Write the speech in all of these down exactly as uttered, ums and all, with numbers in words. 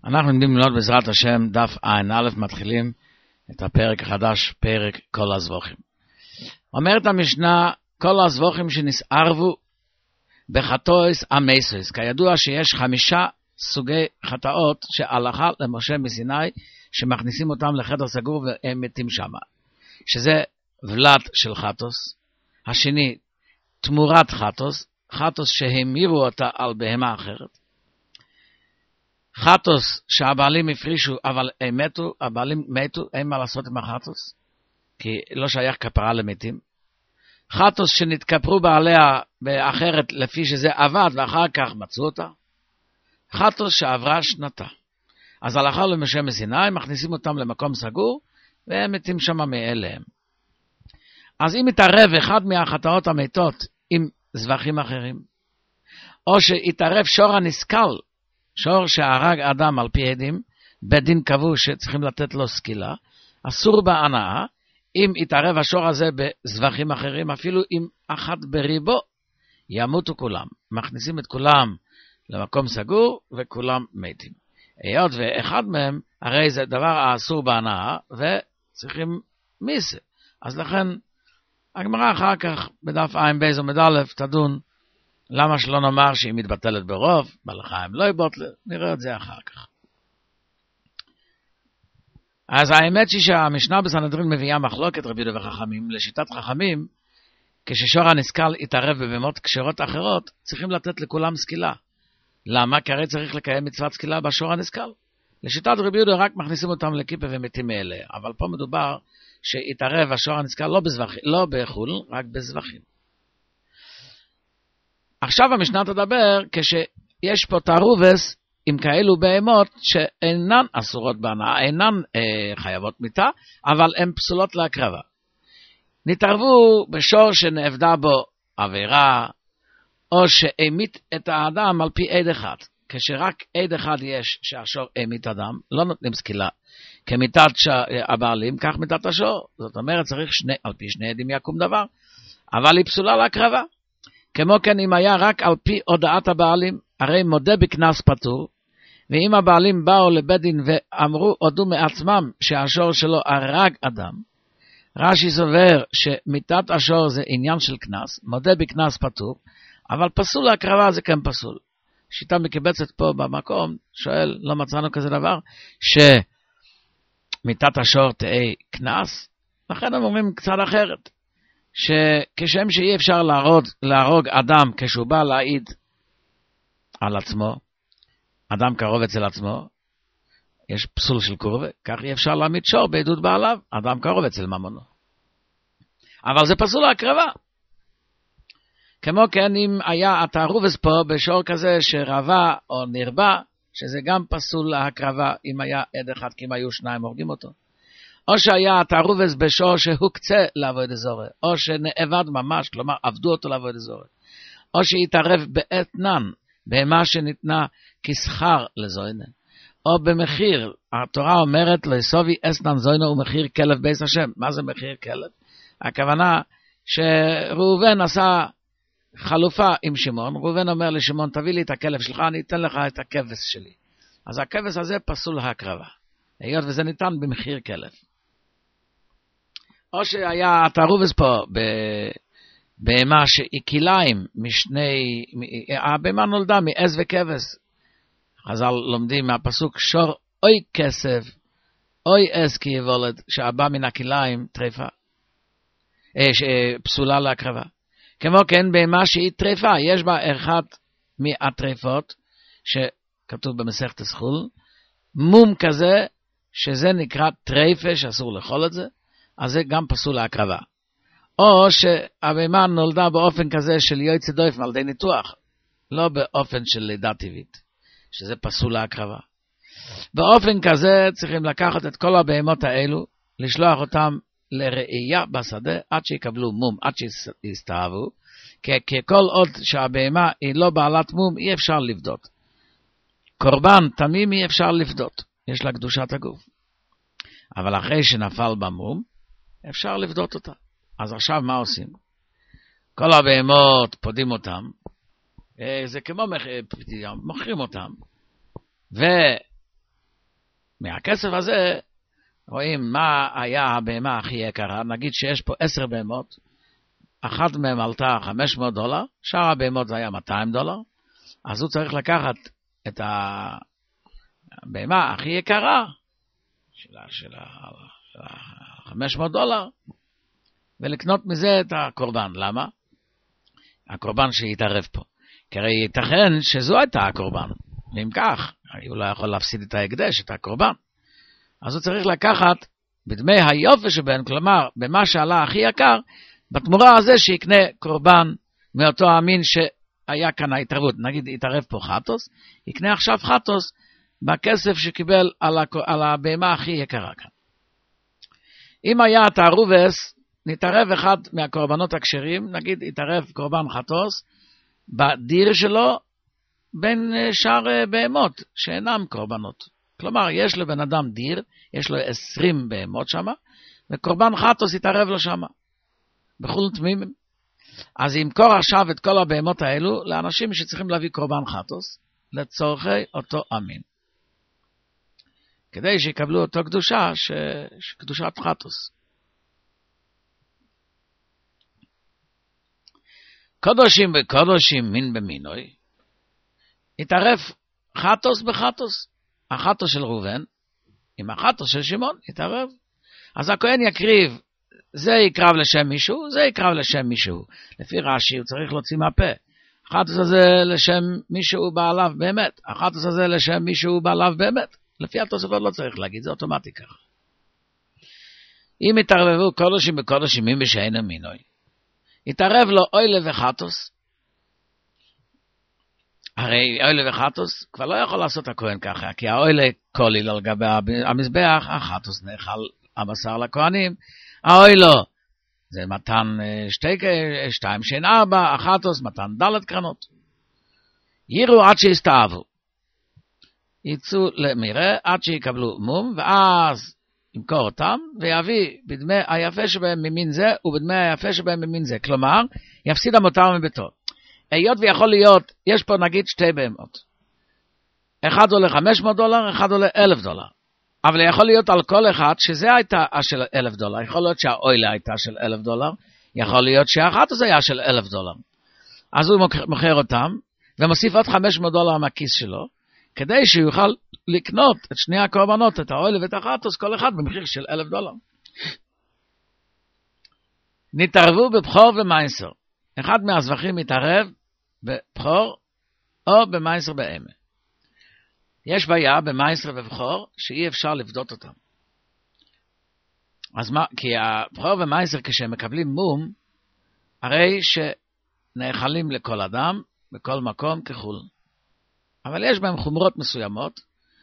אנחנו עומדים ללמוד בעזרת השם דף עין א', מתחילים את הפרק החדש, פרק כל הזבוכים. אומרת המשנה, כל הזבוכים שנסערבו בחטאוס המסוס. כידוע שיש חמישה סוגי חטאות שהלכה למשה מסיני, שמכניסים אותם לחדר סגור והם מתים שם. שזה ולט של חטאוס, השני תמורת חטאוס, חטאוס שהמירו אותה על בהמה אחרת, חטאוס שהבעלים הפרישו אבל הם מתו, הבעלים מתו, אין מה לעשות עם החטאוס, כי לא שייך כפרה למתים. חטאוס שנתכפרו בעליה באחרת לפי שזה עבד ואחר כך מצאו אותה. חטאוס שעברה שנתה. אז הלכה למשה מסיני, מכניסים אותם למקום סגור והם מתים שם מאליהם. אז אם יתערב אחד מהחטאות המתות עם זבחים אחרים, או שיתערב שור הנסקל, שור שהרג אדם על פי עדים, בדין קבעו שצריכים לתת לו סקילה, אסור בהנאה, אם יתערב השור הזה בזבחים אחרים, אפילו אם אחת בריבו, ימותו כולם. מכניסים את כולם למקום סגור וכולם מתים. היות ואחד מהם, הרי זה דבר האסור בהנאה, וצריכים מיסה. אז לכן, הגמרא אחר כך, בדף עין בייז עמוד א', תדון, למה שלא נאמר שהיא מתבטלת ברוב, בלחיים לא יבוטל, נראה את זה אחר כך. אז האמת היא שהמשנה בסנהדרין מביאה מחלוקת רבי יהודה וחכמים, לשיטת חכמים, כששור הנסקל יתערב בבהמות כשרות אחרות, צריכים לתת לכולם סקילה. למה? כי הרי צריך לקיים מצוות סקילה בשור הנסקל. לשיטת רבי יהודה רק מכניסים אותם לכיפה ומתים מאליה, אבל פה מדובר שיתערב השור הנסקל לא בזבחים, לא בחול, רק בזבחים. עכשיו המשנה תדבר כשיש פה תערובס עם כאלו בהמות שאינן אסורות בהנאה, אינן אה, חייבות מיתה, אבל הן פסולות להקרבה. נתערבו בשור שנאבדה בו עבירה, או שהמית את האדם על פי עד אחד. כשרק עד אחד יש שהשור המית אדם, לא נותנים סקילה. כמיתת הבעלים, כך מיתת השור. זאת אומרת, צריך שני, על פי שני עדים יקום דבר, אבל היא פסולה להקרבה. כמו כן, אם היה רק על פי הודעת הבעלים, הרי מודה בקנס פטור, ואם הבעלים באו לבית דין ואמרו, הודו מעצמם שהשור שלו הרג אדם, רש"י סובר שמיתת השור זה עניין של קנס, מודה בקנס פטור, אבל פסול להקרבה זה כן פסול. שיטה מקבצת פה במקום, שואל, לא מצאנו כזה דבר, שמיתת השור תהיה קנס, לכן הם אומרים קצת אחרת. שכשם שאי אפשר להרוג, להרוג אדם כשהוא בא להעיד על עצמו, אדם קרוב אצל עצמו, יש פסול של קורבה, כך אי אפשר להעמיד שור בעדות בעליו, אדם קרוב אצל ממונו. אבל זה פסול להקרבה. כמו כן, אם היה התערובס פה בשור כזה שרבה או נרבה, שזה גם פסול להקרבה אם היה עד אחד, כי אם היו שניים הורגים אותו. או שהיה תערובס בשור שהוקצה לעבוד אזורי, או שנאבד ממש, כלומר עבדו אותו לעבוד אזורי, או שהתערב באתנן, במה שניתנה כשכר לזוינה, או במחיר, התורה אומרת לאסובי אתנן זוינה ומחיר כלב בית השם. מה זה מחיר כלב? הכוונה שראובן עשה חלופה עם שמעון, ראובן אומר לשמעון, תביא לי את הכלב שלך, אני אתן לך את הכבש שלי. אז הכבש הזה פסול להקרבה, היות וזה ניתן במחיר כלב. או שהיה התערובס פה בהמה שהיא כליים משני, הבהמה נולדה מעז וכבש. חז"ל לומדים מהפסוק שור אוי כסף, אוי עז כי יבולד, שהבא מן הכליים טרפה, פסולה להקרבה. כמו כן בהמה שהיא טרפה, יש בה אחת מהטרפות, שכתוב במסכת סחול, מום כזה, שזה נקרא טרפה, שאסור לאכול את זה, אז זה גם פסול להקרבה. או שהבהמה נולדה באופן כזה של יוצא דופן על ידי ניתוח, לא באופן של לידה טבעית, שזה פסול להקרבה. באופן כזה צריכים לקחת את כל הבהמות האלו, לשלוח אותם לראייה בשדה, עד שיקבלו מום, עד שיסתאבו, כי, כי כל עוד שהבהמה היא לא בעלת מום, אי אפשר לבדות. קורבן תמים אי אפשר לבדות, יש לה קדושת הגוף. אבל אחרי שנפל במום, אפשר לבדות אותה. אז עכשיו מה עושים? כל הבהמות פודים אותם, זה כמו מוכרים אותם, מהכסף הזה רואים מה היה הבהמה הכי יקרה. נגיד שיש פה עשר בהמות, אחת מהן עלתה חמש מאות דולר, שאר הבהמות זה היה מאתיים דולר, אז הוא צריך לקחת את הבהמה הכי יקרה של ה-חמש מאות דולר ולקנות מזה את הקורבן. למה? הקורבן שיתערב פה. כי הרי ייתכן שזו הייתה הקורבן, ואם כך, הוא לא יכול להפסיד את ההקדש, את הקורבן. אז הוא צריך לקחת בדמי היופי שבהן, כלומר, במה שעלה הכי יקר, בתמורה הזה שיקנה קורבן מאותו המין שהיה כאן ההתערבות. נגיד, יתערב פה חטוס, יקנה עכשיו חטוס בכסף שקיבל על, הק... על הבהמה הכי יקרה כאן. אם היה תערובס, נתערב אחד מהקורבנות הכשרים, נגיד, יתערב קורבן חטוס, בדיר שלו בין שאר בהמות שאינם קורבנות. כלומר, יש לבן אדם דיר, יש לו עשרים בהמות שמה, וקורבן חטוס יתערב לו שמה, בכל תמימים. אז ימכור עכשיו את כל הבהמות האלו לאנשים שצריכים להביא קורבן חטוס, לצורכי אותו אמין. כדי שיקבלו אותו קדושה, ש... שקדושת חטוס. קודשים וקודשים מין במינוי, יתערב חטוס בחטוס. החטוס של ראובן, עם החטוס של שמעון, יתערב. אז הכהן יקריב, זה יקרב לשם מישהו, זה יקרב לשם מישהו. לפי רש"י הוא צריך להוציא מהפה. החטוס הזה לשם מישהו בעליו באמת, החטוס הזה לשם מישהו בעליו באמת. לפי התוספות לא צריך להגיד, זה אוטומטי כך. אם יתערבבו קודשים וקודשים מין בשאינו מינוי, יתערב לו אוילה וחטוס. הרי אוילה וחטוס כבר לא יכול לעשות הכהן ככה, כי האוילה כולל על גבי המזבח, החטוס נאכל הבשר לכהנים, האוילו זה מתן שתי, שתיים שאין ארבע, החטוס מתן דלת קרנות. יראו עד שיסתאבו, יצאו למראה עד שיקבלו מום, ואז ימכור אותם, ויביא בדמי היפה שבהם ממין זה, ובדמי היפה שבהם ממין זה. כלומר, יפסיד המותר מביתו. היות ויכול להיות, יש פה נגיד שתי בהמות. אחד עולה חמש מאות דולר, אחד עולה אלף דולר. אבל יכול להיות על כל אחד שזה הייתה של אלף דולר. יכול להיות שהאוילה הייתה של אלף דולר. יכול להיות שהאחת הזה היה של אלף דולר. אז הוא מוכר אותם, ומוסיף עוד חמש מאות דולר מהכיס שלו, כדי שיוכל לקנות את שני הקורבנות, את האוילה ואת החטוס, כל אחד במחיר של אלף דולר. נתערבו בבחור ומייסר. אחד מהזבחים מתערב בבחור או במייסר באמה. יש בעיה במייסר ובבחור שאי אפשר לבדות אותם. אז מה? כי הבחור ומייסר כשהם מקבלים מום, הרי שנאכלים לכל אדם, בכל מקום כחול. אבל יש בהם חומרות מסוימות,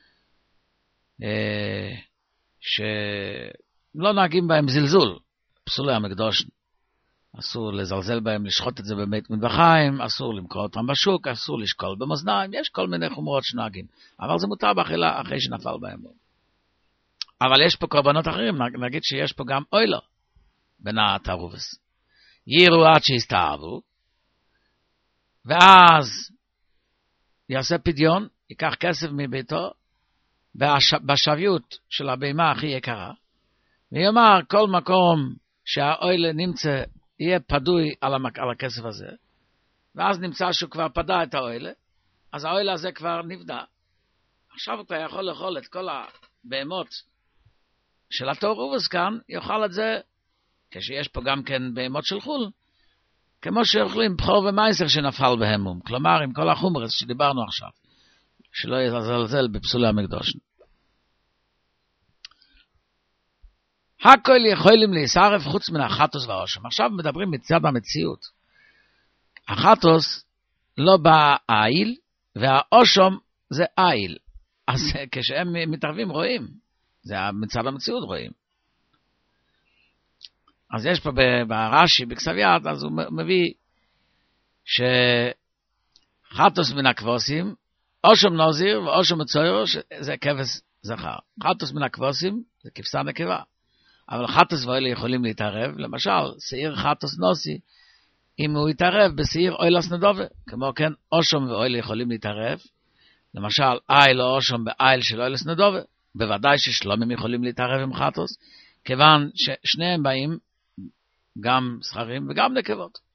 שלא נהגים בהם זלזול, פסולי המקדוש. אסור לזלזל בהם, לשחוט את זה בבית מטבחיים, אסור למכור אותם בשוק, אסור לשקול במאזניים, יש כל מיני חומרות שנהגים. אבל זה מותר באכילה אחרי שנפל בהם. אבל יש פה קורבנות אחרים, נגיד שיש פה גם אוילו, בין התערובס. יראו עד שיסתאבו, ואז יעשה פדיון, ייקח כסף מביתו, בשביות של הבהמה הכי יקרה, ויאמר כל מקום שהאוילה נמצא, יהיה פדוי על, המק... על הכסף הזה, ואז נמצא שהוא כבר פדה את האוילה, אז האוילה הזה כבר נבדה. עכשיו אתה יכול לאכול את כל הבהמות של התערובס כאן, יאכל את זה, כשיש פה גם כן בהמות של חול, כמו שאוכלים בחור ומייסר שנפל בהם מום, כלומר עם כל החומרס שדיברנו עכשיו, שלא יזלזל בפסולי המקדוש. הכל יכולים להישרף חוץ מן החטוס והאושם. עכשיו מדברים מצד המציאות. החטוס לא בא העיל, והאושם זה העיל. אז כשהם מתערבים רואים. זה מצד המציאות רואים. אז יש פה ברש"י, בכסף יד, אז הוא מביא שחטוס מן הכבוסים, אושם נוזיר ואושם מצוירו, זה כבש זכר. חטוס מן הכבוסים זה כבשה נקבה. אבל חטוס ואוילה יכולים להתערב, למשל, שעיר חטוס נוסי, אם הוא יתערב בשעיר אוילס נדובה, כמו כן, אושם ואוילה יכולים להתערב, למשל, איל או אושם באיל של אוילס נדובה, בוודאי ששלומים יכולים להתערב עם חטוס, כיוון ששניהם באים גם זכרים וגם נקבות.